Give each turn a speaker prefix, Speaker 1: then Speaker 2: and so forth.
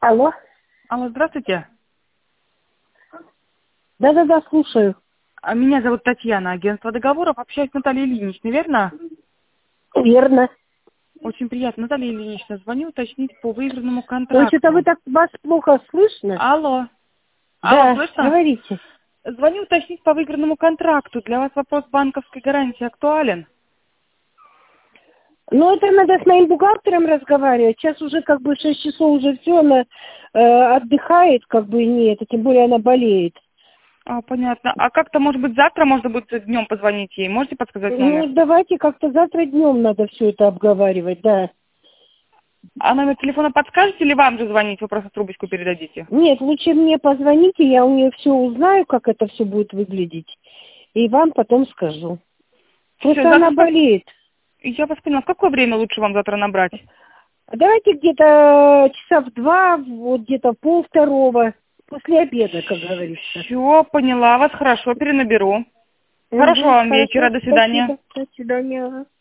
Speaker 1: Алло.
Speaker 2: Алло, здравствуйте.
Speaker 1: Да-да-да, слушаю.
Speaker 2: Меня зовут Татьяна, агентство договоров. Общаюсь с Натальей Ильиничной, верно?
Speaker 1: Верно.
Speaker 2: Очень приятно. Наталья Ильинична, звоню уточнить по выигранному
Speaker 1: Ой, что-то
Speaker 2: контракту.
Speaker 1: вас плохо слышно.
Speaker 2: Алло. Алло,
Speaker 1: Да,
Speaker 2: слышно?
Speaker 1: говорите.
Speaker 2: Звоню уточнить по выигранному контракту. Для вас вопрос банковской гарантии актуален?
Speaker 1: Ну, это надо с моим бухгалтером разговаривать. Сейчас уже как бы 6 часов уже все, она отдыхает, как бы нет, тем более она болеет.
Speaker 2: Понятно. А как-то, может быть, завтра можно будет днем позвонить ей? Можете подсказать
Speaker 1: Ну,
Speaker 2: номер?
Speaker 1: давайте как-то завтра днем надо все это обговаривать, да.
Speaker 2: А номер телефона подскажете или вам же звонить? Вы просто трубочку передадите.
Speaker 1: Нет, лучше мне позвоните, я у нее все узнаю, как это все будет выглядеть, и вам потом скажу.
Speaker 2: Все,
Speaker 1: Просто она болеет.
Speaker 2: Я вас поняла. В какое время лучше вам завтра набрать?
Speaker 1: Давайте где-то часа в 2, вот где-то 1:30, после обеда, как говорится.
Speaker 2: Все, поняла вас. Хорошо, перенаберу.
Speaker 1: Угу,
Speaker 2: Хорошего вам
Speaker 1: хорошо,
Speaker 2: вечера. До свидания.
Speaker 1: спасибо. До свидания.